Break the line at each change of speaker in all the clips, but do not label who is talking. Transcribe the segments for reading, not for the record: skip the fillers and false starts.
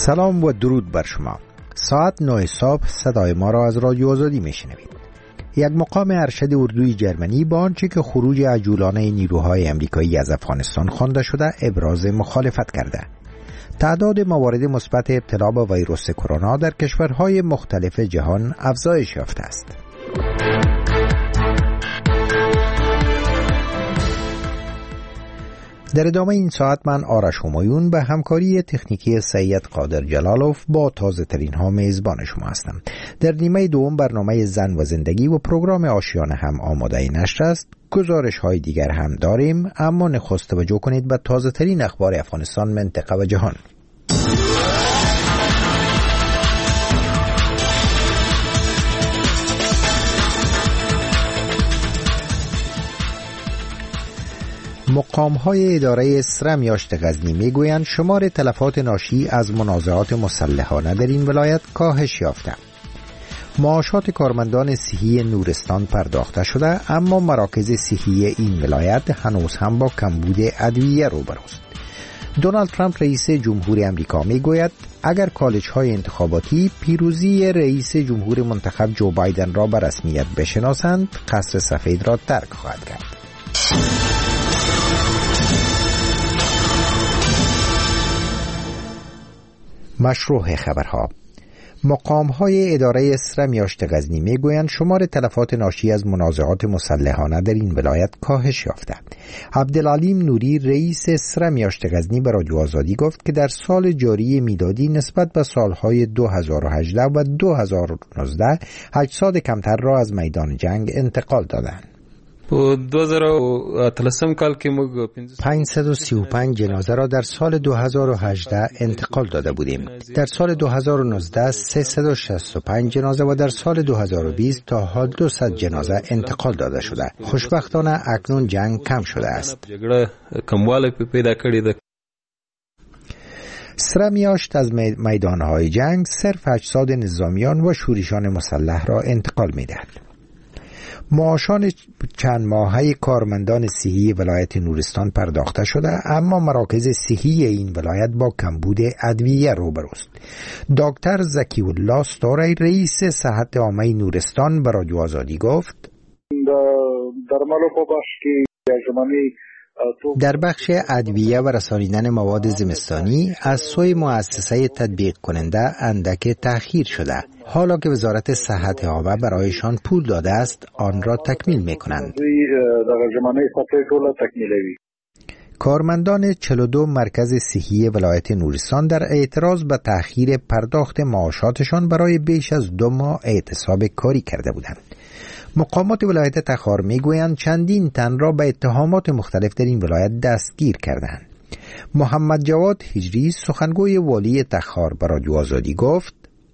سلام و درود بر شما. ساعت 9 صبح صدای ما را از رادیو آزادی میشنوید. یک مقام ارشد اردوی جرمنی با آنچه که خروج عجولانه نیروهای امریکایی از افغانستان خوانده شده ابراز مخالفت کرده. تعداد موارد مثبت ابتلا به ویروس کرونا در کشورهای مختلف جهان افزایش یافته است. در ادامه این ساعت من آرش همایون به همکاری تکنیکی سید قادر جلالوف با تازه ترین ها میزبان شما هستم. در نیمه دوم برنامه زن و زندگی و پروگرام آشیانه هم آماده نشر است. گزارش های دیگر هم داریم، اما نخست توجه کنید به تازه ترین اخبار افغانستان، منطقه و جهان. مقام‌های اداره اسرم یاشت غزنی میگویند شمار تلفات ناشی از منازعات مسلحانه در این ولایت کاهش یافته. معاشات کارمندان صحی نورستان پرداخته شده، اما مراکز صحی این ولایت هنوز هم با کمبود ادویه روبروست. دونالد ترامپ رئیس جمهور امریکا میگوید اگر کالج‌های انتخاباتی پیروزی رئیس جمهور منتخب جو بایدن را به رسمیت بشناسند، قصر سفید را ترک خواهد کرد. مشروع خبرها. مقام‌های اداره اسرم یاشت غزنی میگویند شمار تلفات ناشی از منازعات مسلحانه در این ولایت کاهش یافته. عبدالعلیم نوری رئیس اسرم یاشت غزنی به رادیو آزادی گفت که در سال جاری میلادی نسبت به سالهای 2018 و 2019 اجساد کمتر را از میدان جنگ انتقال دادند. 535 جنازه را در سال 2018 انتقال داده بودیم. در سال 2019 365 جنازه و در سال 2020 تا حال 200 جنازه انتقال داده شده. خوشبختانه اکنون جنگ کم شده است. اسرم یاشت از میدانهای جنگ صرف اجساد نظامیان و شورشیان مسلح را انتقال می‌دهد. معاشان چند ماهه کارمندان صحی ولایت نورستان پرداخته شده، اما مراکز صحی این ولایت با کمبود ادویه روبروست. دکتر زکی الله ستوری رئیس صحت عامه نورستان به رادیو آزادی گفت در بخش ادویه و رسانیدن مواد زمستانی از سوی مؤسسه تطبیق کننده اندک تأخیر شده. حالا که وزارت صحت عامه برایشان پول داده است، آن را تکمیل می‌کنند. کارمندان 42 مرکز صحی ولایت نورستان در اعتراض به تأخیر پرداخت معاشاتشان برای بیش از 2 ماه اعتصاب کاری کرده بودند. مقامات ولایت تخار میگویند چندین تن را به اتهامات مختلف در این ولایت دستگیر کردند. محمد جواد هجری سخنگوی والی تخار به رادیو آزادی گفت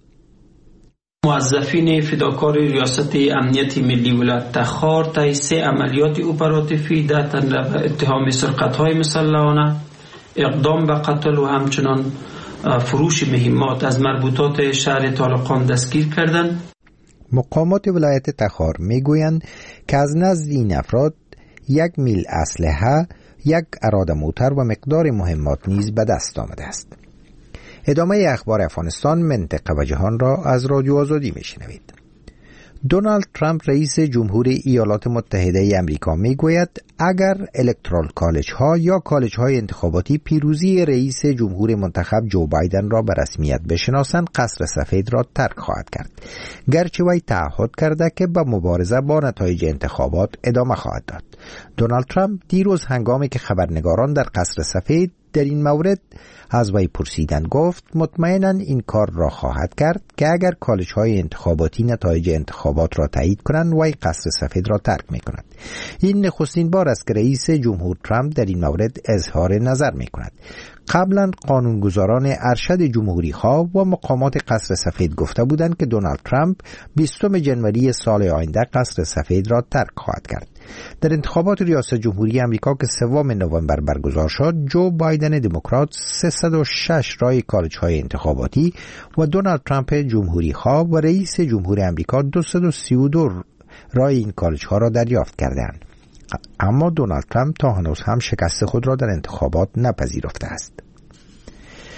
موظفین فداکار ریاست امنیت ملی ولایت تخار طی 3 عملیات اپراتیفی در به اتهام سرقت‌های مسلحانه، اقدام به قتل و همچنان فروش مهمات از مربوطات شهر طالقان دستگیر کردند.
مقامات ولایت تخار میگویند که از نزد این افراد 1 میل اسلحه، 1 اراده موتر و مقدار مهمات نیز به دست آمده است. ادامه اخبار افغانستان، منطقه و جهان را از رادیو آزادی میشنوید. دونالد ترامپ رئیس جمهور ایالات متحده امریکا میگوید اگر الکترال کالج ها یا کالج های انتخاباتی پیروزی رئیس جمهور منتخب جو بایدن را به رسمیت بشناسند، قصر سفید را ترک خواهد کرد. گرچه وی تعهد کرده که به مبارزه با نتایج انتخابات ادامه خواهد داد. دونالد ترامپ دیروز هنگامی که خبرنگاران در قصر سفید در این مورد از وی پرسیدند گفت مطمئناً این کار را خواهد کرد که اگر کالج‌های انتخاباتی نتایج انتخابات را تایید کنند وی قصر سفید را ترک می‌کند. این نخستین بار است که رئیس جمهور ترامپ در این مورد اظهار نظر می‌کند. قبلا قانونگذاران ارشد جمهوری‌خواه و مقامات قصر سفید گفته بودند که دونالد ترامپ 20 جنوری سال آینده قصر سفید را ترک خواهد کرد. در انتخابات ریاست جمهوری امریکا که 3 نوامبر برگزار شد، جو بایدن دموکرات 306 رای کالج‌های انتخاباتی و دونالد ترامپ جمهوری‌خواه و رئیس جمهور امریکا 232 رای این کالج‌ها را دریافت کردند. اما دونالد ترامپ تا هنوز هم شکست خود را در انتخابات نپذیرفته است.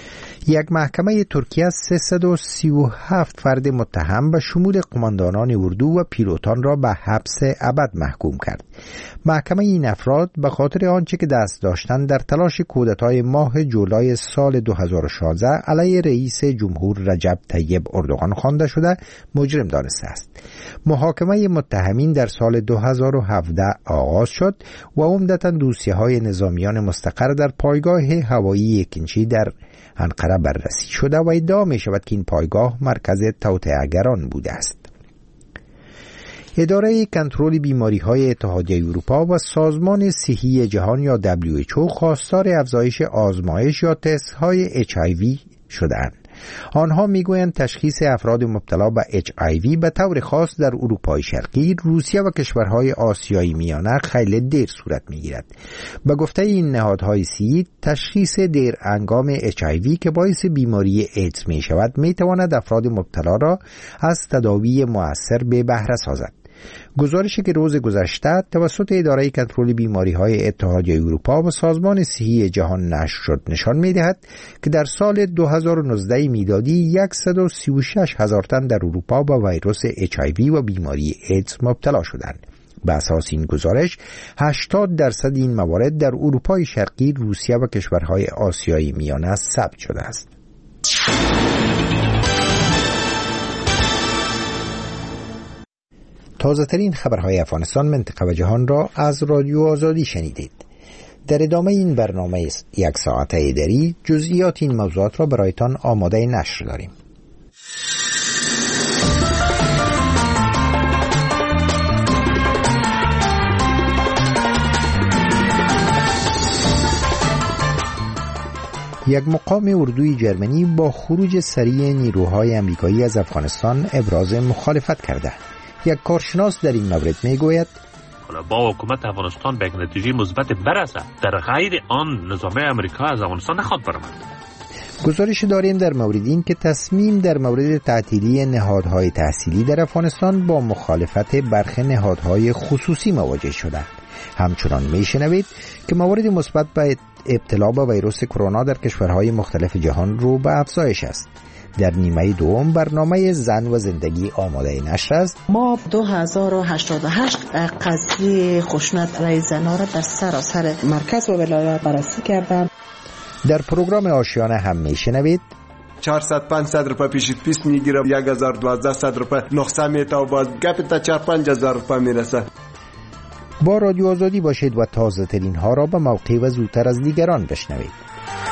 یک محکمه ترکیه 337 فرد متهم به شمول قماندانان اردو و پیلوتان را به حبس ابد محکوم کرد. محکمه این افراد به خاطر آنچه که دست داشتند در تلاش کودتای ماه جولای سال 2016 علیه رئیس جمهور رجب طیب اردوغان خوانده شده مجرم دانسته است. محاکمه متهمین در سال 2017 آغاز شد و عمدتاً دوسیه‌های نظامیان مستقر در پایگاه هوایی اکینچی در انقره بررسی شده و ادعا می شود که این پایگاه مرکز توطئه‌گران بوده است. اداره کنترل بیماری‌های اتحادیه اروپا و سازمان صحی جهان یا WHO خواستار افزایش آزمایش یا تست‌های HIV شدند. آنها میگویند تشخیص افراد مبتلا به HIV به طور خاص در اروپای شرقی، روسیه و کشورهای آسیای میانه خیلی دیر صورت میگیرد. به گفته این نهادهای صحی، تشخیص دیر انگام HIV که باعث بیماری ایدز می شود می تواند افراد مبتلا را از تداوی مؤثر به بهره سازد. گزارشی که روز گذشته توسط اداره کنترل بیماری‌های اتحادیه اروپا و سازمان صحی جهان نشر شد نشان می‌دهد که در سال 2019 میلادی 136,000 تن در اروپا با ویروس HIV و بیماری ایدز مبتلا شدند. به اساس این گزارش 80% این موارد در اروپای شرقی، روسیه و کشورهای آسیای میانه ثبت شده است. تازه ترین خبرهای افغانستان، منطقه و جهان را از رادیو آزادی شنیدید. در ادامه این برنامه یک ساعته اداری جزئیات این موضوعات را برایتان آماده نشر داریم. یک مقام اردوی جرمنی با خروج سریع نیروهای آمریکایی از افغانستان ابراز مخالفت کرده. یک کارشناس در این مورد میگوید
با حکومت افغانستان به نتیجه مثبت برسه، در غیر آن نظام امریکا از افغانستان نخواهد برآمد.
گزارش داریم در مورد این که تصمیم در مورد تعطیلی نهادهای تحصیلی در افغانستان با مخالفت برخی نهادهای خصوصی مواجه شده. همچنان میشنوید که موارد مثبت به ابتلا به ویروس کرونا در کشورهای مختلف جهان رو به افزایش است. در نیمه دوم برنامه زن و زندگی آماده نشر است.
ما 2088 قضیه خشونت علیه زنان را در سراسر مرکز و ولایات بررسی کردند.
در پروگرام آشیانه هم میشنوید
400-500 روپये پیشت پیس میگیره، 1000-1200 روپये نقصه میته و باز گپ تا 4-5 هزار روپये میرسه.
با رادیو آزادی باشید و تازه ترین ها را به موقع و زودتر از دیگران بشنوید.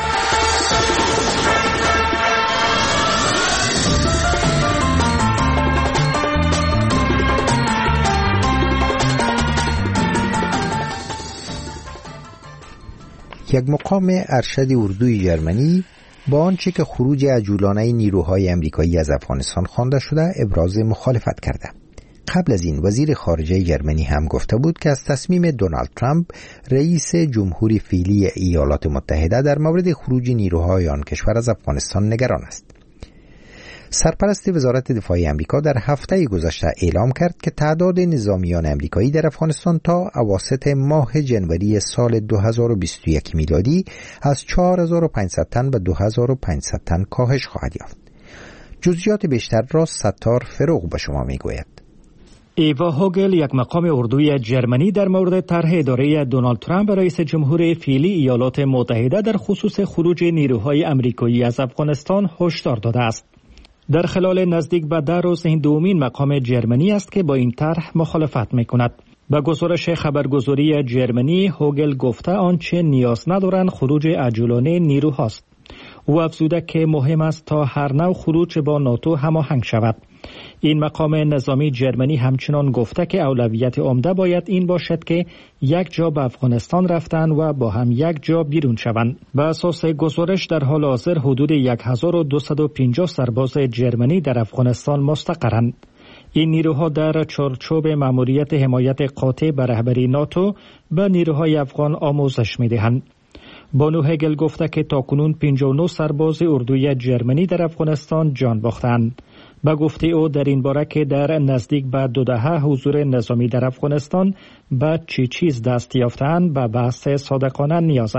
یک مقام ارشد اردوی جرمنی با آنچه که خروج عجولانه نیروهای آمریکایی از افغانستان خوانده شده ابراز مخالفت کرده. قبل از این وزیر خارجه جرمنی هم گفته بود که از تصمیم دونالد ترامپ رئیس جمهوری فعلی ایالات متحده در مورد خروج نیروهای آن کشور از افغانستان نگران است. سرپرست وزارت دفاع آمریکا در هفته گذشته اعلام کرد که تعداد نظامیان آمریکایی در افغانستان تا اواسط ماه جنوری سال 2021 میلادی از 4500 تن به 2500 تن کاهش خواهد یافت. جزئیات بیشتر را ستار فروغ به شما میگوید.
ایوا هوگل، یک مقام اردوی جرمنی، در مورد طرح اداره دونالد ترامپ رئیس جمهور فعلی ایالات متحده در خصوص خروج نیروهای آمریکایی از افغانستان هشدار داده است. در خلال نزدیک به 10 روز این دومین مقام جرمنی است که با این طرح مخالفت میکند. با گزارش خبرگزاری جرمنی، هوگل گفته آنچه نیاز ندارند خروج عجولانه نیروهاست. او افزوده که مهم است تا هر نوع خروج با ناتو هماهنگ شود. این مقام نظامی جرمنی همچنان گفته که اولویت عمده باید این باشد که یک جا به افغانستان رفتن و با هم یک جا بیرون شوند. به اساس گزارش در حال حاضر حدود 1250 سرباز جرمنی در افغانستان مستقرند. این نیروها در چارچوب مأموریت حمایت قاطع به رهبری ناتو به نیروهای افغان آموزش می‌دهند. بانو هگل گفته که تاکنون 59 سرباز اردوی جرمنی در افغانستان جان باختند. به گفته او در این باره که در نزدیک به 2 دهه حضور نظامی در افغانستان به چی چیز دست یافتند به بحث صادقانه نیاز است.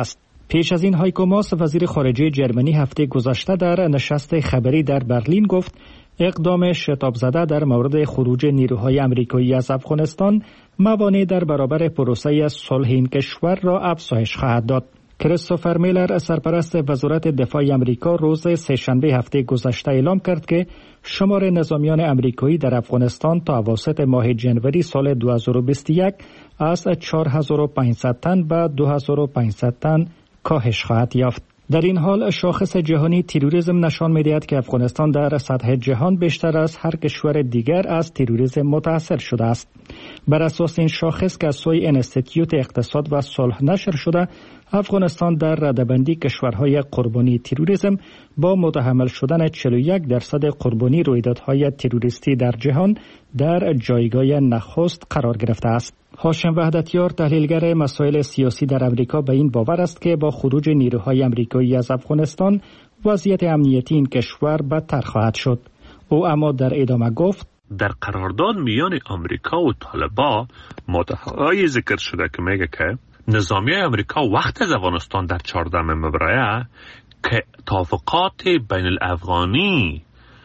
پیش از این هایکو ماس وزیر خارجه جرمنی هفته گذشته در نشست خبری در برلین گفت اقدام شتاب زده در مورد خروج نیروهای آمریکایی از افغانستان موانع در برابر پروسه صلح این کشور را افزایش خواهد داد. کریستوفر میلر سرپرست وزارت دفاع آمریکا روز سه‌شنبه هفته گذشته اعلام کرد که شمار نظامیان آمریکایی در افغانستان تا اواسط ماه جنوری سال 2021 از 4500 تن به 2500 تن کاهش خواهد یافت. در این حال شاخص جهانی تروریسم نشان می‌دهد که افغانستان در سطح جهان بیشتر از هر کشور دیگر از تروریسم متاثر شده است. بر اساس این شاخص که از سوی انستیتیوت اقتصاد و صلح نشر شده، افغانستان در رده‌بندی کشورهای قربانی تروریسم با متحمل شدن 41% قربانی رویدادهای تروریستی در جهان در جایگاه نخست قرار گرفته است. هاشم وحدتیار تحلیلگر مسائل سیاسی در امریکا به این باور است که با خروج نیروهای آمریکایی از افغانستان وضعیت امنیتی این کشور بدتر خواهد شد. او اما در ادامه گفت
در قرارداد میان آمریکا و طالبان ماده‌های ذکر شده که میگه که نظامیای آمریکا وقت از افغانستان در 14 فوریه که توافقات بین الافغانی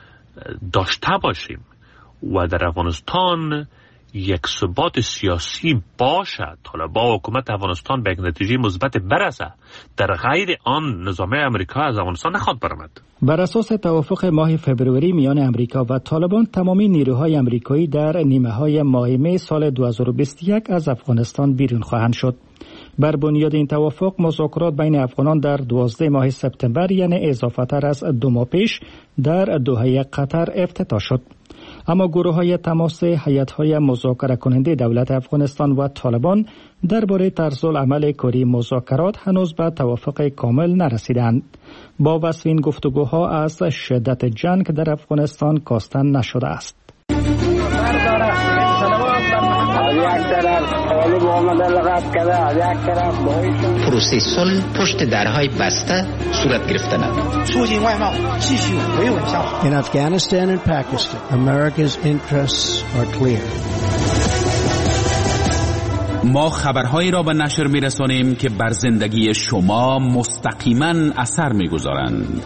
داشته باشیم و در افغانستان یک ثبات سیاسی باشد، طالبان و حکومت افغانستان به یک نتیجه مثبت برسه، در غیر آن نظامیای آمریکا از افغانستان نخواهد برآمد.
بر اساس توافق ماه فوریه میان آمریکا و طالبان، تمامی نیروهای آمریکایی در نیمه‌های ماه می سال 2021 از افغانستان بیرون خواهند شد. بر بنیاد این توافق مذاکرات بین افغانان در 12 ماه سپتامبر، یعنی اضافه‌تر از 2 ماه پیش، در دوحه قطر افتتاح شد. اما گروه‌های تماس هیئت‌های مذاکره کننده دولت افغانستان و طالبان درباره طرز العمل کاری مذاکرات هنوز به توافق کامل نرسیدند. با وصف این گفتگوها از شدت جنگ در افغانستان کاستن نشده است.
پروسه صلح پشت درهای بسته صورت گرفتند.
In Afghanistan and Pakistan, America's interests are clear.
ما خبرهایی را به نشر می‌رسانیم که بر زندگی شما مستقیما اثر می‌گذارند.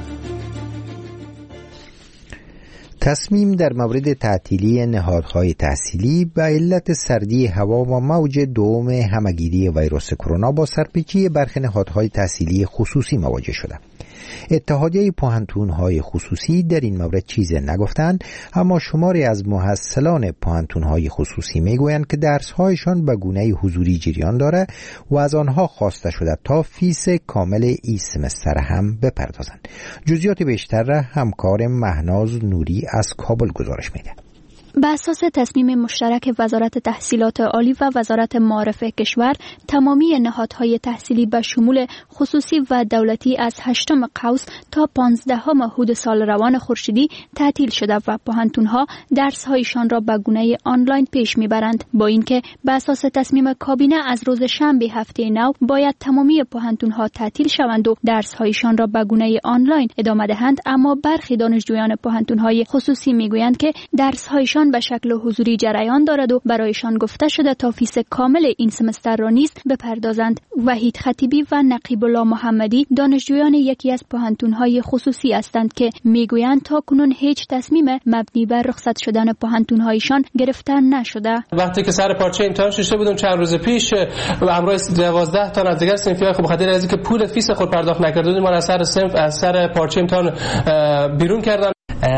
تصمیم در مورد تعطیلی نهادهای تحصیلی به علت سردی هوا و موج دوم همهگیری ویروس کرونا با سرپیچی برخی نهادهای تحصیلی خصوصی مواجه شده. اتحادیه پوهنتون‌های خصوصی در این مورد چیزی نگفتند، اما شماری از محصلان پوهنتون‌های خصوصی میگویند که درس‌هایشان به گونه حضوری جریان دارد و از آنها خواسته شده تا فیس کامل این سمستر هم بپردازند. جزئیات بیشتر را همکار مهناز نوری از کابل گزارش میده.
بر اساس تصمیم مشترک وزارت تحصیلات عالی و وزارت معارف کشور، تمامی نهادهای تحصیلی به شمول خصوصی و دولتی از 8 قوس تا 15 مهود سال روان خورشیدی تعطیل شده و پوهنتون‌ها درس‌هایشان را به گونه آنلاین پیش می‌برند. با اینکه بر اساس تصمیم کابینه از روز شنبه هفته نو باید تمامی پوهنتون‌ها تعطیل شوند و درس‌هایشان را به گونه آنلاین ادامه دهند، اما برخی دانشجویان پوهنتون‌های خصوصی می‌گویند که درس‌هایشان به شکل حضوری جریان دارد و برایشان گفته شده تا فیس کامل این سمستر را نیز بپردازند. وحید خطیبی و نقیب الله محمدی دانشجویان یکی از پوهنتون‌های خصوصی هستند که میگویند تا کنون هیچ تصمیم مبنی بر رخصت شدن پوهنتون‌هایشان گرفته نشده.
وقتی که سر پارچه امتحان شده بودم چند روز پیش و همراه 12 تا از دیگر صنفی‌های خب بخاطر از اینکه پول فیس خود پرداخت نکرده بودیم، ما از سر صنف از سر پارچه امتحان بیرون کردن.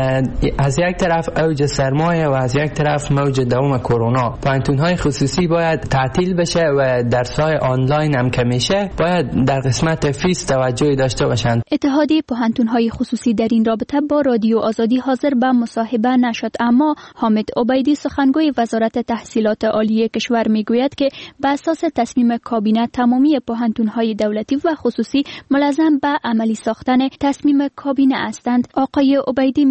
از یک طرف اوج سرمایه و از یک طرف موج دوم کرونا، پوهنتون‌های خصوصی باید تعطیل بشه و درس‌های آنلاین هم که میشه باید در قسمت فیس توجهی داشته باشند.
اتحادیه پوهنتون‌های خصوصی در این رابطه با رادیو آزادی حاضر به مصاحبه نشد، اما حامد عبیدی سخنگوی وزارت تحصیلات عالی کشور میگوید که به اساس تصمیم کابینه تمامی پوهنتون‌های دولتی و خصوصی ملزم به عملی ساختن تصمیم کابینه هستند. آقای عبیدی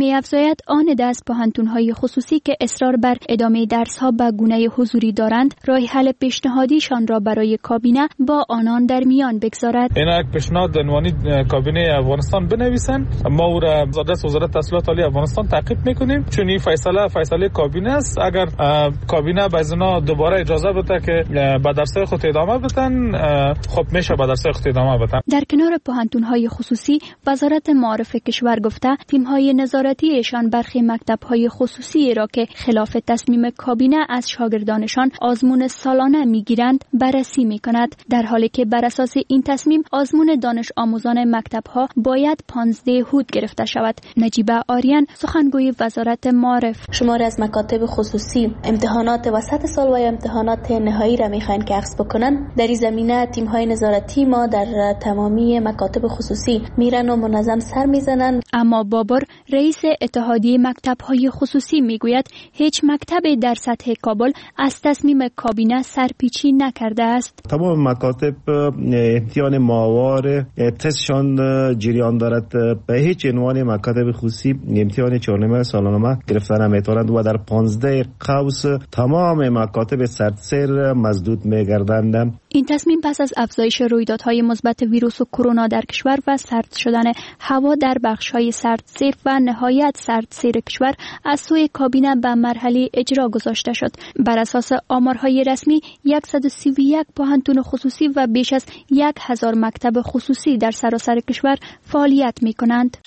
می‌افزاید آن دست پوهنتون‌های خصوصی که اصرار بر ادامه درس‌ها به گونه حضوری دارند، راه حل پیشنهادیشان را برای کابینه با آنان در میان بگذارد.
اینا یک پیشنهاد عنوانی کابینه افغانستان بنویسن، ما او را وزارت تحصیلات عالی افغانستان تعقیب میکنیم، چون این فیصله کابینه است. اگر کابینه به اینا دوباره اجازه بده که به درس‌های خود ادامه بدن، خب میشه به درس‌های خود ادامه بدن.
در کنار پوهنتون‌های خصوصی، وزارت معارف کشور گفته تیم‌های نظارتی ایشان برخی مکتب‌های خصوصی را که خلاف تصمیم کابینه از شاگردانشان آزمون سالانه می‌گیرند بررسی می‌کند، در حالی که بر اساس این تصمیم آزمون دانش آموزان مکتب‌ها باید 15 هود گرفته شود. نجیبه آریان، سخنگوی وزارت معارف:
شماری از مکاتب خصوصی امتحانات وسط سال و امتحانات نهایی را می‌خواهند که عکس بکنن. در این زمینه تیم‌های نظارتی ما در تمامی مکاتب خصوصی میرن و منظم سر میزنن.
اما بابر، رئیس اتحادیه مکتب‌های خصوصی میگوید هیچ مکتبی در سطح کابل از تصمیم کابینه سرپیچی نکرده است.
تمام مکاتب امتحان ماهوار تستشان جریان دارد. به هیچ عنوان مکاتب خصوصی امتحان چهارنامه سالانه گرفتن نمیتوانند و در 15 قوس تمام مکاتب سردسیر مسدود میگردند.
این تصمیم پس از افزایش رویدادهای مثبت ویروس کرونا در کشور و سرد شدن هوا در بخش‌های سردسیر و نهایت سردسیر کشور از سوی کابینه به مرحله اجرا گذاشته شد. بر اساس آمارهای رسمی 131 پوهنتون خصوصی و بیش از 1000 مکتب خصوصی در سراسر کشور فعالیت می‌کنند.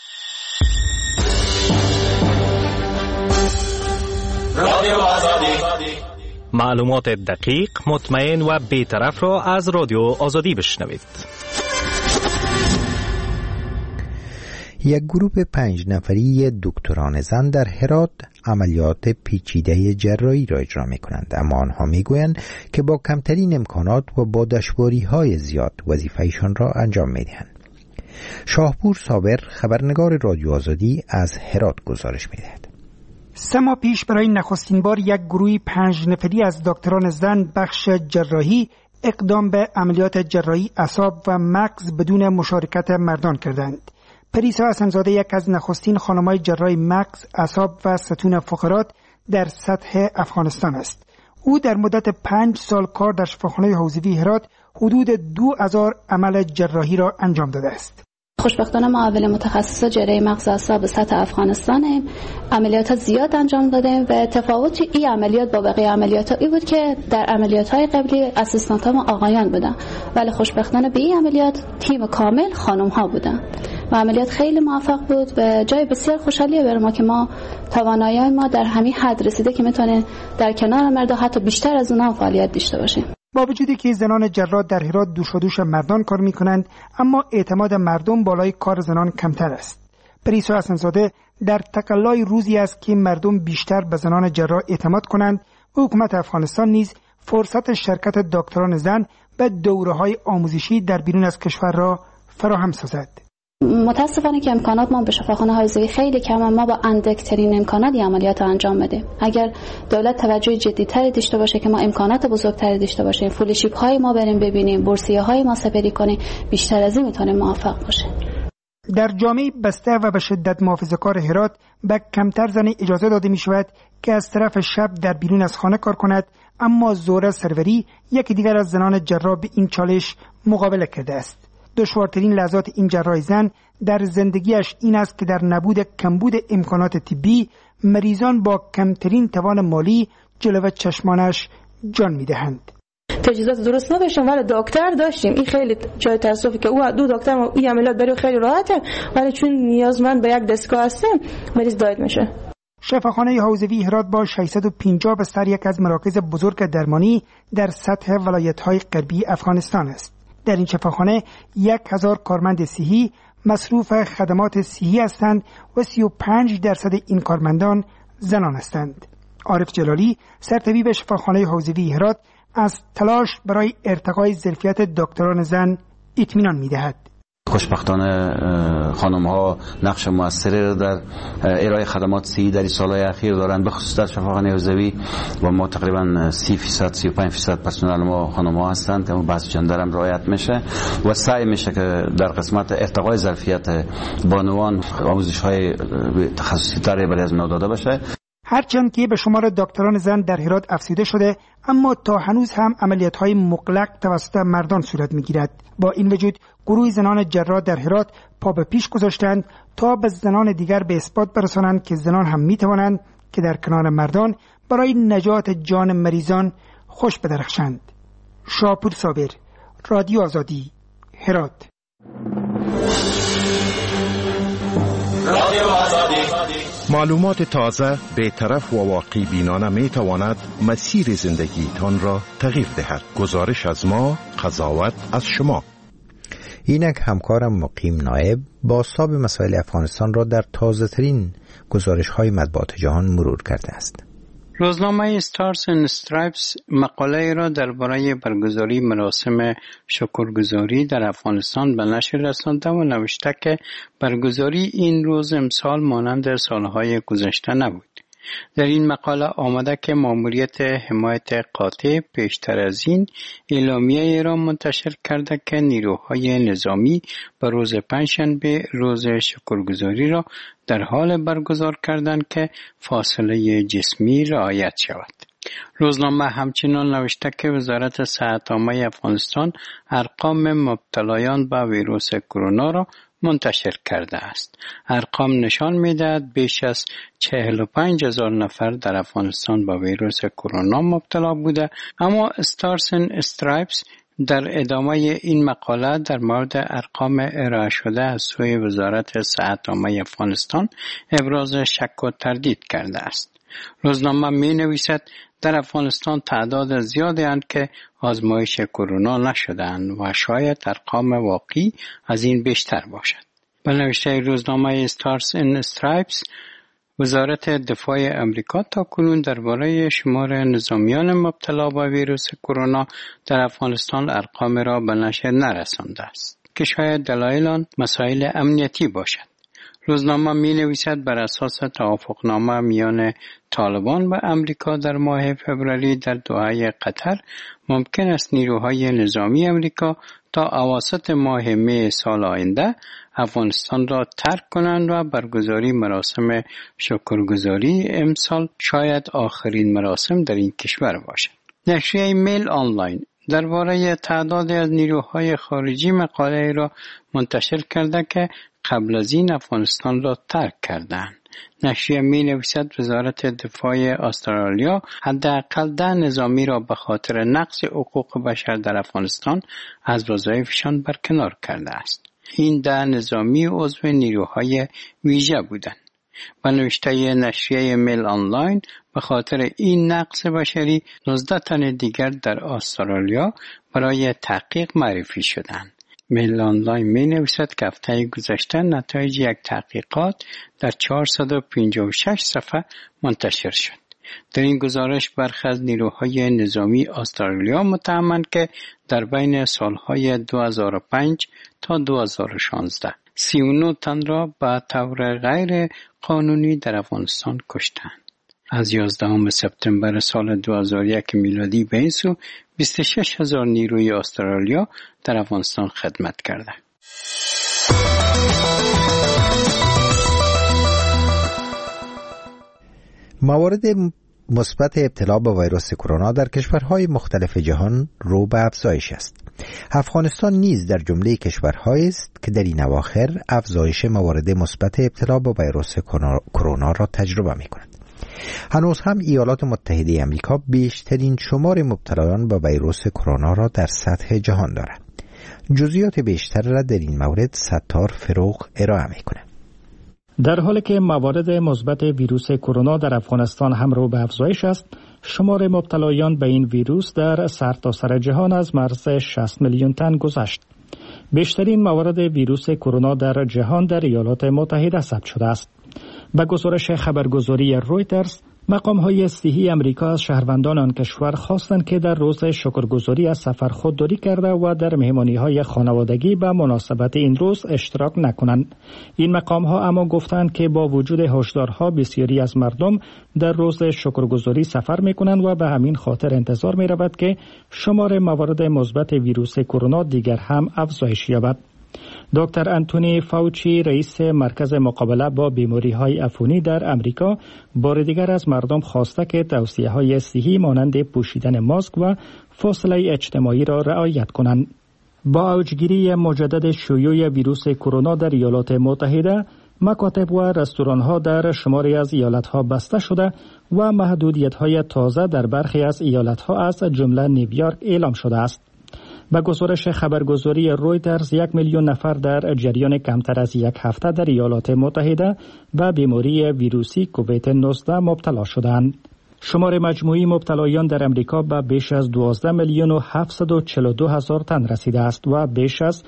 رادیو آزادی، معلومات دقیق، مطمئن و بی‌طرف را از رادیو آزادی بشنوید.
یک گروه 5 نفری دکتران زن در هرات عملیات پیچیده جراحی را اجرا می کنند، اما آنها می گویند که با کمترین امکانات و با دشواری های زیاد وظیفه‌شان را انجام می دهند. شاهپور صابر، خبرنگار رادیو آزادی، از هرات گزارش می دهد.
3 ماه پیش برای نخستین بار یک گروه 5 نفری از دکتران زن بخش جراحی اقدام به عملیات جراحی اعصاب و مغز بدون مشارکت مردان کردند. پریسا حسن‌زاده یک از نخستین خانم‌های جراح مغز، اعصاب و ستون فقرات در سطح افغانستان است. او در مدت 5 سال کار در شفاخانه حوزوی هرات حدود 2000 عمل جراحی را انجام داده است.
خوشبختانه ما اول متخصص جراحی مغز و اعصاب سطح افغانستانیم. عملیات زیاد انجام دادیم و تفاوت این عملیات با بقیه عملیات ای بود که در عملیات‌های قبلی اسیستانت‌ها ما آقایان بودن، ولی خوشبختانه به این عملیات تیم کامل خانم‌ها بودن و عملیات خیلی موفق بود و جای بسیار خوشحالیه برای ما که ما توانایی ما در همین حد رسیده که میتونه در کنار مردا حتی بیشتر از اونها فعالیت داشته باشیم.
با وجودی که زنان جراح در هرات دوش مردان کار میکنند، اما اعتماد مردم بالای کار زنان کمتر است. پریسا حسن‌زاده در تقلای روزی است که مردم بیشتر به زنان جراح اعتماد کنند و حکومت افغانستان نیز فرصت شرکت دکتران زن به دوره‌های آموزشی در بیرون از کشور را فراهم سازد.
متاسفانه که امکانات ما به شفاخانه حوزوی خیلی کمه. ما با اندکترین امکانات این عملیات رو انجام بدیم. اگر دولت توجه جدی‌تری داشته باشه که ما امکانات بزرگتری داشته باشیم، فولشیپ های ما بریم ببینیم، بورسیه های ما سپری کنیم، بیشتر از این میتونیم موفق باشیم.
در جامعه بسته و به شدت محافظه‌کار هرات به کمتر زن اجازه داده می شود که از طرف شب در بیرون از خانه کار کند، اما زهره سروری یکی دیگر از زنان جراح به این چالش مقابله کرده است. دشوارترین لحظات این جراح زن در زندگیش این است که در کمبود امکانات طبی مریضان با کمترین توان مالی جلو چشمانش جان می‌دهند.
تجهیزات درست نداشتیم ولی دکتر داشتیم. این خیلی جای تاسفی که او 2 دکتر این عملیات برای خیلی راحته، ولی چون نیازمند به یک دستگاه هستیم مریض داید میشه.
شفاخانه حوزوی هرات با 650 بستر یک از مراکز بزرگ درمانی در سطح ولایت‌های غربی افغانستان است. در این شفاخانه 1000 کارمند صحی مصروف خدمات صحی هستند و 35% این کارمندان زنان هستند. عارف جلالی، سرطبیب شفاخانه حوزوی هرات، از تلاش برای ارتقای ظرفیت دکتران زن اطمینان می‌دهد.
خوشبختانه خانم ها نقش موثری را در ارائه خدمات صحی در سالهای اخیر دارند، به خصوص در شفاخانه حوزوی و ما تقریبا 30% 35% پرسنل ما خانم ها هستند که بحث جندر هم رعایت میشه و سعی میشه که در قسمت ارتقای ظرفیت بانوان آموزش های تخصصی تری برای از داده بشه.
هرچند که به شمار دکتران زن در هرات افزوده شده، اما تا هنوز هم عملیات‌های مغلق توسط مردان صورت می‌گیرد. با این وجود گروه زنان جراح در هرات پا به پیش گذاشتند تا به زنان دیگر به اثبات برسانند که زنان هم می‌توانند که در کنار مردان برای نجات جان مریضان خوش بدرخشند. شاپور صابر، رادیو آزادی، هرات.
معلومات تازه، بی‌طرف و واقعی بینانه می تواند مسیر زندگی تان را تغییر دهد. گزارش از ما، قضاوت از شما.
اینک همکارم مقیم نایب با بازتاب مسائل افغانستان را در تازه ترین گزارش های مطبوعات جهان مرور کرده است.
روزنامه استارز اند استرایپس مقاله را درباره برگزاری مراسم شکرگزاری در افغانستان به نشر رسانده و نوشته که برگزاری این روز امسال مانند سالهای گذشته نبود. در این مقاله آمده که ماموریت حمایت قاطع پیشتر از این اعلامیه را منتشر کرده که نیروهای نظامی به روز پنجشنبه روز شکرگزاری را در حال برگزار کردند که فاصله جسمی رعایت شود. روزنامه همچنان نوشته که وزارت صحت عامه افغانستان ارقام مبتلایان به ویروس کرونا را منتشر کرده است. ارقام نشان می‌دهد بیش از 45,000 نفر در افغانستان با ویروس کرونا مبتلا بوده، اما استارز اند استرایپس در ادامه این مقاله در مورد ارقام ارائه شده از سوی وزارت صحت عامه افغانستان ابراز شک و تردید کرده است. روزنامه می‌نویسد در افغانستان تعداد زیادی اند که آزمایش کرونا نشدند و شاید ارقام واقعی از این بیشتر باشد. به نوشته روزنامه استارز اند استرایپس، وزارت دفاع امریکا تاکنون درباره شمار نظامیان مبتلا به ویروس کرونا در افغانستان ارقام را به نشر نرسانده است که شاید دلایل آن مسائل امنیتی باشد. روزنامه می نویسد بر اساس توافقنامه میان طالبان و امریکا در ماه فوریه در دوحه قطر ممکن است نیروهای نظامی امریکا تا اواسط ماه می سال آینده افغانستان را ترک کنند و برگزاری مراسم شکرگزاری امسال شاید آخرین مراسم در این کشور باشد. نشریه میل آنلاین درباره تعداد از نیروهای خارجی مقاله را منتشر کرده که قبل از این افغانستان را ترک کردند. نشریه می نویسد وزارت دفاع استرالیا حداقل 10 نظامی را به خاطر نقض حقوق بشر در افغانستان از وظایفشان برکنار کرده است. این 10 نظامی عضو نیروهای ویژه بودند. به نوشته نشریه میل آنلاین به خاطر این نقض بشری 19 تن دیگر در استرالیا برای تحقیق معرفی شدند. میل آنلاین می نویسد که هفته گذشته نتایج یک تحقیقات در 456 صفحه منتشر شد. در این گزارش برخی از نیروهای نظامی استرالیا متهمند که در بین سالهای 2005 تا 2016 39 تن را به طور غیر قانونی در افغانستان کشتند. از 11 سپتامبر سال 2001 میلادی به این سو 26,000 نیروی استرالیا در افغانستان خدمت کرده.
موارد مثبت ابتلا به ویروس کرونا در کشورهای مختلف جهان رو به افزایش است. افغانستان نیز در جمله کشورهایی است که در این اواخر افزایش موارد مثبت ابتلا به ویروس کرونا را تجربه می‌کند. هنوز هم ایالات متحده آمریکا بیشترین شمار مبتلایان به ویروس کرونا را در سطح جهان دارد. جزئیات بیشتر را در این مورد ستار فروغ ارائه می‌کند.
در حالی که موارد مثبت ویروس کرونا در افغانستان هم رو به افزایش است، شمار مبتلایان به این ویروس در سرتاسر جهان از مرز 60 میلیون تن گذشت. بیشترین موارد ویروس کرونا در جهان در ایالات متحده ثبت شده است. به گزارش خبرگزاری رویترز، مقام‌های صحی امریکا از شهروندان آن کشور خواستند که در روز شکرگزاری از سفر خودداری کرده و در مهمانی‌های خانوادگی به مناسبت این روز اشتراک نکنند. این مقام‌ها اما گفتند که با وجود هشدارها بسیاری از مردم در روز شکرگزاری سفر می‌کنند و به همین خاطر انتظار می‌رود که شمار موارد مثبت ویروس کرونا دیگر هم افزایش یابد. دکتر انتونی فاوچی رئیس مرکز مقابله با بیماری‌های عفونی در امریکا بار دیگر از مردم خواسته که توصیه‌های صحی مانند پوشیدن ماسک و فاصله اجتماعی را رعایت کنند. با اوجگیری مجدد شیوع ویروس کرونا در ایالات متحده، مکاتب و رستوران‌ها در شماری از ایالت‌ها بسته شده و محدودیت‌های تازه در برخی از ایالت‌ها از جمله نیویورک اعلام شده است. به گزارش خبرگزاری رویترز 1 میلیون نفر در جریان کمتر از یک هفته در ایالات متحده به بیماری ویروسی کووید 19 مبتلا شدند. شمار مجموعی مبتلایان در امریکا به بیش از 12 میلیون و 742 هزار تن رسیده است و بیش از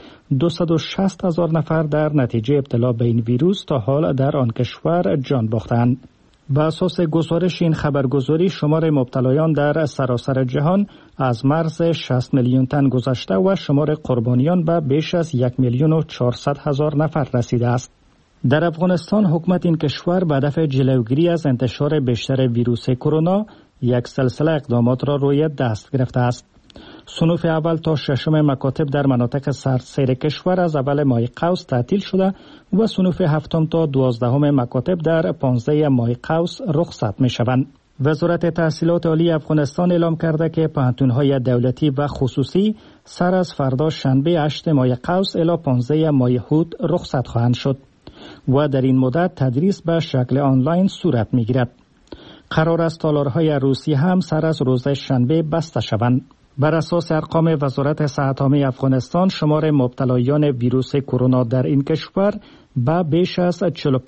260 هزار نفر در نتیجه ابتلا به این ویروس تا حال در آن کشور جان باختند. به اساس گزارش این خبرگزاری شمار مبتلایان در سراسر جهان از مرز 60 میلیون تن گذشته و شمار قربانیان به بیش از 1 میلیون و 400 هزار نفر رسیده است. در افغانستان حکومت این کشور به هدف جلوگیری از انتشار بیشتر ویروس کرونا یک سلسله اقدامات را روی دست گرفته است. صنوف اول تا ششم مکاتب در مناطق سرسیر کشور از اول ماه قوس تعطیل شده و صنوف هفتم تا 12 مکاتب در 15 ماه قوس رخصت می شوند. وزارت تحصیلات عالی افغانستان اعلام کرده که پوهنتون‌های دولتی و خصوصی سر از فردا شنبه 8 ماه قوس الی 15 ماه هود رخصت خواهند شد و در این مدت تدریس به شکل آنلاین صورت می گیرد. قرار است تالارهای عروسی هم سر از روز شنبه بسته شوند. بر اساس ارقام وزارت صحت عامه افغانستان شمار مبتلایان ویروس کرونا در این کشور به بیش از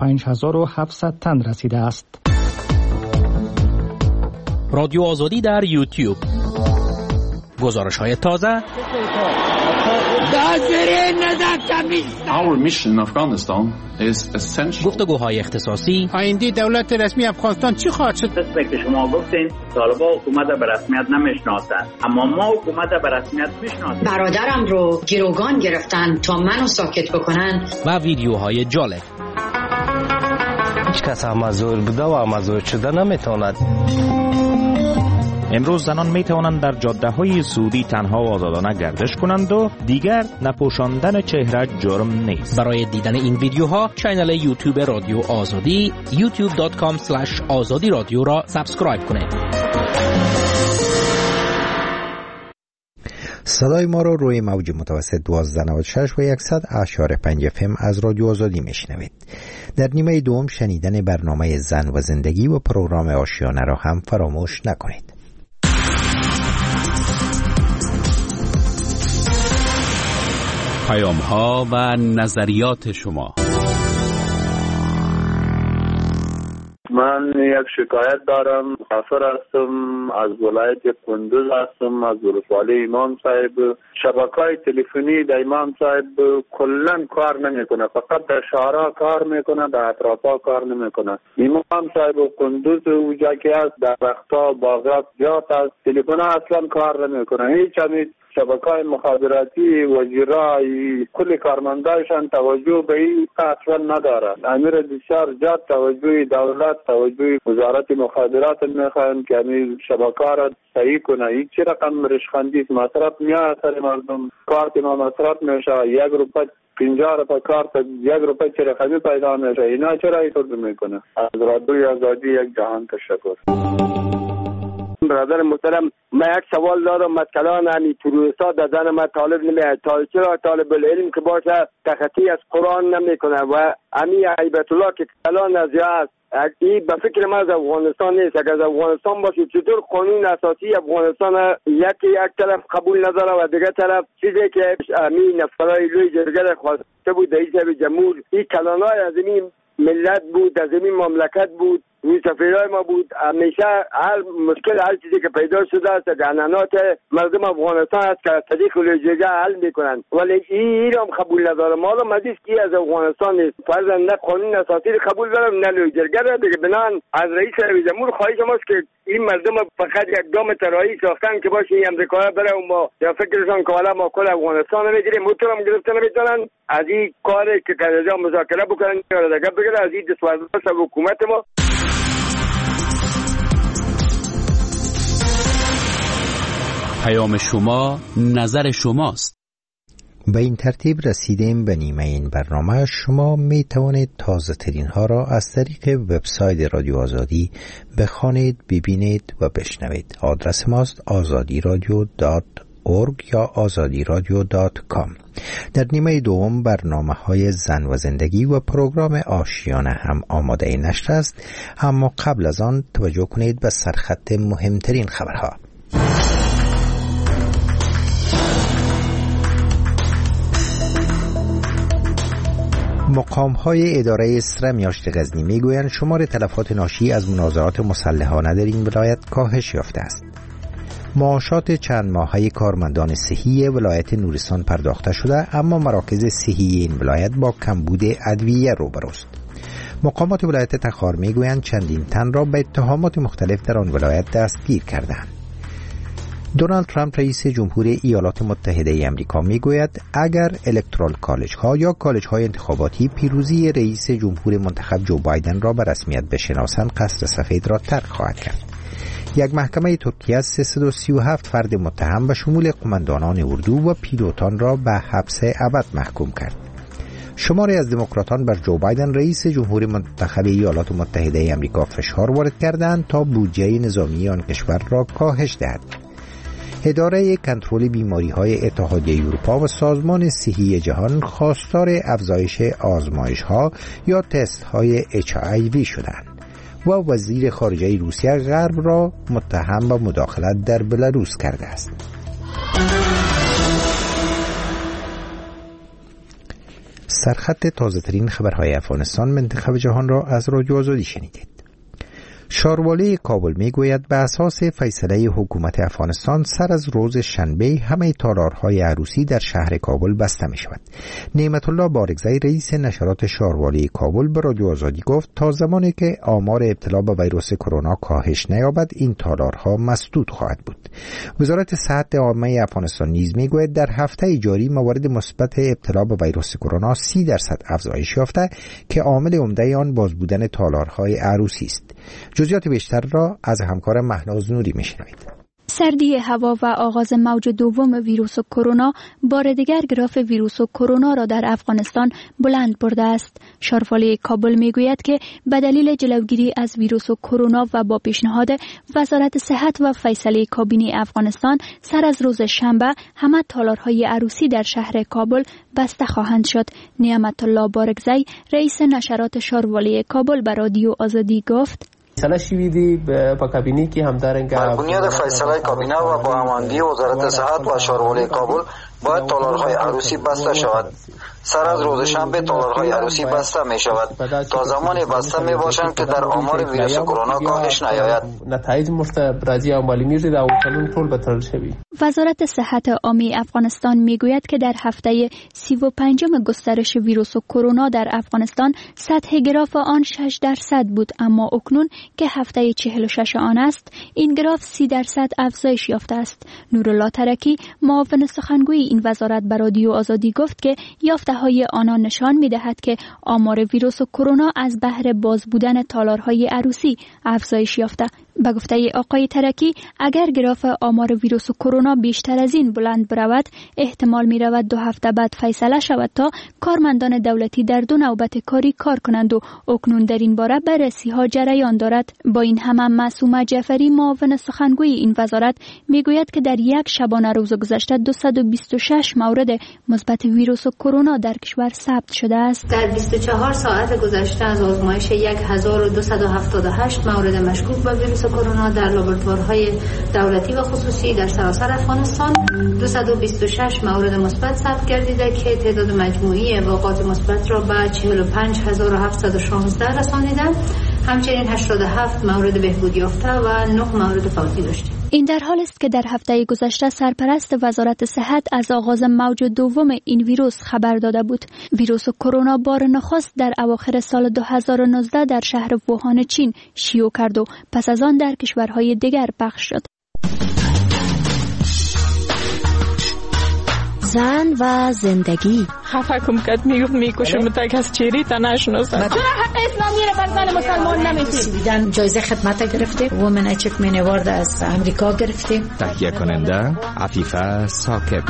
45700 تن رسیده است.
رادیو آزادی در یوتیوب. گزارش‌های تازه.
Our mission in Afghanistan is essential.
گفتگوهای اختصاصی.
آینده دولت رسمی افغانستان چی خواهد شد؟
مثل که شما گفتین طالبان حکومت به رسمیت نمیشناسند، اما ما حکومت به رسمیت میشناسیم.
برادرم رو گروگان گرفتن تا منو ساکت بکنن.
و ویدیوهای جالب.
هیچ کس مزور بوده و مزور شده نمیتواند.
امروز زنان می توانند در جاده‌های سعودی تنها و آزادانه گردش کنند و دیگر نپوشاندن چهره جرم نیست.
برای دیدن این ویدیوها کانال یوتیوب رادیو آزادی youtube.com/azadi رادیو را سابسکرایب کنید.
صدای ما را روی موج متوسط 1296 و 100.5 FM از رادیو آزادی میشنوید. در نیمه دوم شنیدن برنامه زن و زندگی و پروگرام آشیانه را هم فراموش نکنید.
پیام‌ها و نظریات شما.
من یک شکایت دارم. مسافر هستم، از ولایت کندوز هستم، از ولسوالی امام صاحب. شبکه‌های تلفنی در امام صاحب کلاً کار نمیکنه، فقط در شهرها کار میکنه، در اطرافا کار نمیکنه. امام صاحب کندوز اونجا که است در وقتا باغات زیاد است، تلفن اصلا کار نمیکنه. هیچ همین شبکه‌های مخابراتی وزیرای کل کارمندایشان توجه به این اصلا ندارند. امیر بسیار زیاد توجه دولت، توجه وزارت مخابرات میخواهند که این شبکه را صحیح کنه. این چه رقم رشخندی مصرف میاد سر مردم، کارت ما مصرف میشه، 1 روپیه 50 روپیه کارت 1 روپیه چه رقمی پیدا میشه. اینا چرا اینطور میکنه؟ از رادیوی آزادی یک جهان تشکر.
برادر محترم، من یک سوال دارم. مثلا همی تروریستا در زن من طالب نمیاد، چرا طالب العلم که باشه تخطی از قرآن نمیکنه و همی عیبت الله که کلان از است. این به فکر من از افغانستان نیست. اگر از افغانستان باشه چطور قانون اساسی افغانستان یک طرف قبول نداره و دیگه طرف چیزی که همین نفرای روی جرگه خواسته بود رئیس جمهور، این کلانای از این ملت بود، از این مملکت بود، روی سفیرهای ما بود. همیشه هر مشکل، هر چیزی که پیدا شده است گنانات مردم افغانستان است که از طریق لجوجه حل میکنن، ولی این هم قبول ندارم. معلوم است که از افغانستان نیست، فرضاً نه قانون اساسی قبول دارم نه لجوجه را. دیگه بنان از رئیس جمهور خواهش ماست که این مردم فقط یک دام طرحی ساختن که باشه این امریکا بره و ما یا فکرشان که حالا ما کل افغانستان میگیریم، مطلب گرفتن نمیتونن. از این کار که کانادا مذاکره بکنن یا دیگه بگیره، از این دستورات حکومت ما.
پیام شما، نظر شماست.
به این ترتیب رسیدیم به نیمه این برنامه. شما می توانید تازه ترین ها را از طریق وبسایت رادیو آزادی بخوانید، ببینید و بشنوید. آدرس ماست azadiradio.org یا azadiradio.com. در نیمه دوم برنامه های زن و زندگی و پروگرام آشیانه هم آماده نشر است، اما قبل از آن توجه کنید به سرخط مهمترین خبرها. مقام‌های اداره اسرمیاشت غزنی میگویند شمار تلفات ناشی از منازعات مسلحانه در این ولایت کاهش یافته است. معاشات چند ماهه کارمندان صحی ولایت نورستان پرداخته شده، اما مراکز صحی این ولایت با کمبود ادویه روبروست. مقامات ولایت تخار میگویند چندین تن را به اتهامات مختلف در آن ولایت دستگیر کردند. دونالد ترامپ رئیس جمهور ایالات متحده آمریکا میگوید اگر الکترال کالج ها یا کالج های انتخاباتی پیروزی رئیس جمهور منتخب جو بایدن را به رسمیت بشناسند، قصر سفید را ترک خواهد کرد. یک محکمه ترکیه 337 فرد متهم به شمول قماندانان اردو و پیلوتان را به حبس ابد محکوم کرد. شماری از دموکراتان بر جو بایدن رئیس جمهور منتخب ایالات متحده آمریکا فشار وارد کردند تا بودجه نظامی آن کشور را کاهش دهد. اداره کنترل بیماری‌های اتحادیه اروپا و سازمان صحی جهان خواستار افزایش آزمایش‌ها یا تست‌های HIV شدند و وزیر خارجه روسیه غرب را متهم به مداخلت در بلاروس کرده است. سرخط تازه‌ترین خبرهای افغانستان منطقه و جهان را از رادیو آزادی شنیدید. شاروالی کابل میگوید به اساس فیصله حکومت افغانستان سر از روز شنبه همه تالارهای عروسی در شهر کابل بسته می شود. نعمت الله بارگزی رئیس نشرات شاروالی کابل به رادیو آزادی گفت تا زمانی که آمار ابتلا به ویروس کرونا کاهش نیابد این تالارها مسدود خواهد بود. وزارت صحت عامه افغانستان نیز میگوید در هفته جاری موارد مثبت ابتلا به ویروس کرونا 30% افزایش یافته که عامل عمده آن باز بودن تالارهای عروسی است. جزئیات بیشتر را از همکار مهناز نوری میشنوید.
سردی هوا و آغاز موج دوم ویروس کرونا بار دیگر گراف ویروس کرونا را در افغانستان بلند برده است. شاروالی کابل میگوید که به دلیل جلوگیری از ویروس کرونا و با پیشنهاد وزارت صحت و فیصله کابینه افغانستان سر از روز شنبه همه تالارهای عروسی در شهر کابل بسته خواهند شد. نعمت الله بارگزی رئیس نشرات شاروالی کابل به رادیو آزادی گفت
فیصله شوی دی په کابینه کې همدارنګه
بر بنیاد فیصله کابینه و با هماهنگی وزارت صحت و شاروالی کابل باید تالارهای عروسی بسته شود. سر از روز شنبه تالارهای عروسی بسته می شود تا زمانی بسته می باشند که در آمار ویروس کرونا کاهش نیاید.
نتایج راځي او معلومیږي دا قانون ټول به تړل شوی.
وزارت صحت عامه افغانستان میگوید که در هفته 35 گسترش ویروس کرونا در افغانستان سطح گراف آن 6% بود، اما اکنون که هفته 46 آن است این گراف 30% افزایش یافته است. نورالله ترکی معاون سخنگوی این وزارت به رادیو آزادی گفت که یافته‌های آنان نشان می‌دهد که آمار ویروس کرونا از بهر باز بودن تالارهای عروسی افزایش یافته. به گفته آقای ترکی اگر گراف آمار ویروس کرونا بیشتر از این بلند برود احتمال می رود 2 هفته بعد فیصله شود تا کارمندان دولتی در 2 نوبت کاری کار کنند و اکنون در این باره بررسی ها جریان دارد. با این همه معصومه جعفری معاون سخنگوی این وزارت می گوید که در یک شبانه روز گذشته 226 مورد مثبت ویروس کرونا در کشور ثبت شده است.
در 24 ساعت گذشته از آزمایش 1278 مورد مشکوک به ویروس کرونا در لابراتوارهای دولتی و خصوصی در سراسر افغانستان 226 مورد مثبت ثبت گردیده که تعداد مجموعی واقعات مثبت را به 45716 رسانیده. همچنین 87 مورد بهبود یافته و 9 مورد فوتی داشتیم.
این در حال است که در هفته گذشته سرپرست وزارت صحت از آغاز موج دوم این ویروس خبر داده بود. ویروس کرونا بار نخست در اواخر سال 2019 در شهر ووهان چین شیوع کرد و پس از آن در کشورهای دیگر پخش شد.
زن و زندگی.
خفه کم کد میکشم تک از چیری تا نشناسم.
تو حق اسلامی رو بر زن مسلمان نمیدی. جایزه خدمت گرفتیم. وومن اچیومنت اوارد از امریکا گرفتیم.
تهیه کننده عفیفه ثاقب.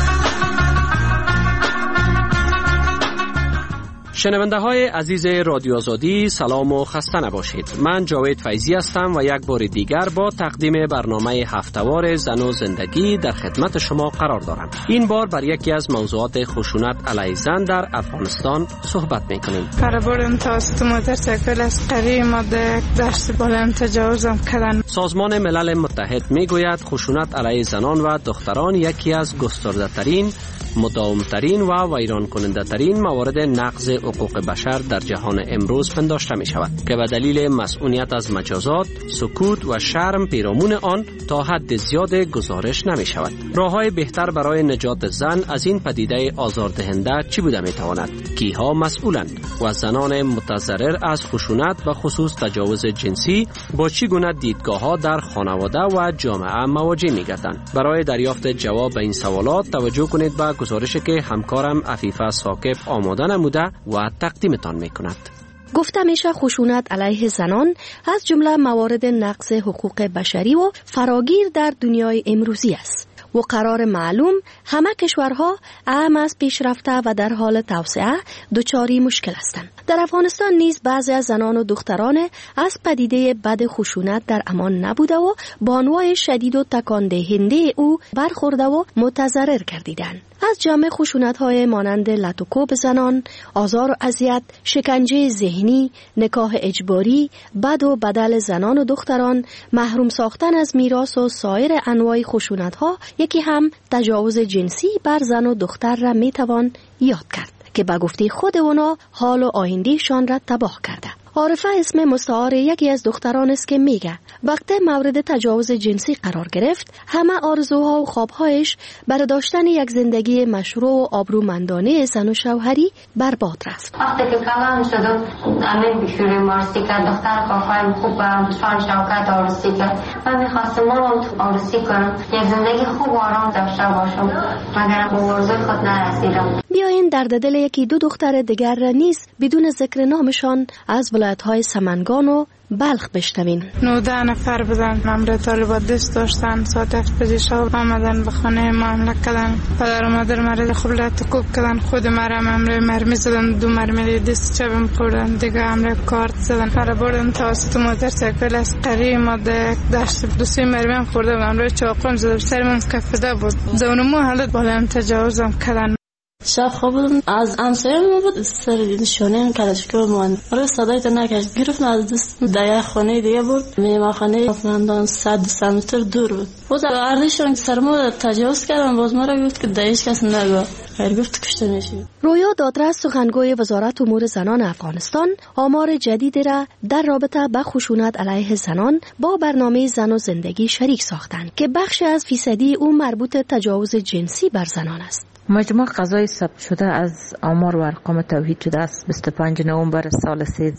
شنونده های عزیز رادیو آزادی، سلام و خسته نباشید. من جاوید فیضی هستم و یک بار دیگر با تقدیم برنامه هفته‌وار زن و زندگی در خدمت شما قرار دارم. این بار بر یکی از موضوعات خشونت علیه زن در افغانستان صحبت می‌کنیم.
برابر توسط موتورسیکل عسکری ماده دست بالام تجاوزم کردن.
سازمان ملل متحد میگوید خشونت علیه زنان و دختران یکی از گسترده‌ترین، مداومترین و ویران کننده ترین موارد نقض حقوق بشر در جهان امروز پنداشته می شود که به دلیل مسئولیت از مجازات، سکوت و شرم پیرامون آن تا حد زیاد گزارش نمی شود. راه‌های بهتر برای نجات زن از این پدیده آزاردهنده چی بوده می تواند؟ کیها مسئولند و زنان متضرر از خشونت و خصوص تجاوز جنسی با چی گونه دیدگاه‌ها در خانواده و جامعه مواجه می گردند؟ برای دریافت جواب به این سوالات توجه کنید به گزارشی که همکارم عفیفه ثاقب آماده نموده و تقدیمتان می کند.
گفته میشه خشونت علیه زنان از جمله موارد نقض حقوق بشری و فراگیر در دنیای امروزی است و قرار معلوم همه کشورها اهم از پیشرفته و در حال توسعه دچار مشکل هستند. در افغانستان نیز بعضی از زنان و دختران از پدیده بد خشونت در امان نبوده و با انواع شدید و تکان دهنده او برخورده و متضرر گردیدند. از جمع خشونت‌های مانند لط و کوب زنان، آزار و اذیت، شکنجه ذهنی، نکاح اجباری، بد و بدل زنان و دختران، محروم ساختن از میراث و سایر انواع خشونت‌ها، یکی هم تجاوز جنسی بر زن و دختر را میتوان یاد کرد که به گفته خود اونا حال و آیندهشان را تباه کرده. عارفه اسم مستعار یکی از دختران است که میگه وقتی مورد تجاوز جنسی قرار گرفت همه آرزوها و خوابهایش برای داشتن یک زندگی مشروع و آبرومندانه زن و شوهری برباد رفت.
وقتی که کلام شدم همین بشوری مارسی که دختر کافایم خوب برم شان شوکت آرسی که من میخواستم مالم آرسی کنم یک زندگی خوب و آرام داشته باشم مگر به آرزوی خود نرسیدم.
بیاین درد دل یکی دو دختر دیگر را نیز بدون ذکر نامشان از ولایت‌های سمنگان و بلخ بشنوین.
19 نفر بودن. مامور طالبات دست داشتن. ساعت 7 بجه شب آمدن به خانه ما حمله کردن. پدر و مادر مرا خب لط کوب کردن. خود مرا مرمی زدن. 2 مرمی دست چپم خوردن. دیگه حمله کارت زدن. مرا بردن توسط موتورسیکل عسکری ماده داشت 2 مرمی خورده بودم. روی چاقوام زدم. سرم کفیده بود. زونمو حالت بالام تجاوزم کردن.
شب خوابم از همسایه‌م بود سر نشونه کلاشکو من رو صدای نکرد گرفت از دست در خانه دیگه بود میما خانه افغانستان 100 متر دور بود باز اردشون سرما تجاوز کردن باز ما رو گفت که دایش کس نگو خیر گفت کشته میشی.
رویا دادرس سخنگوی وزارت امور زنان افغانستان آمار جدیدی را در رابطه با خشونت علیه زنان با برنامه زن و زندگی شریک ساختند که بخش از فیصدی او مربوط تجاوز جنسی بر زنان است.
مجموع قضای ثبت شده از آمار و ارقام توحید شده است 25 نوامبر سال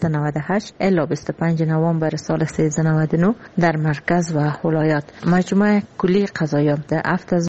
1398 الی 25 نوامبر سال 1399 در مرکز و ولایات. مجموع کلی قضایات در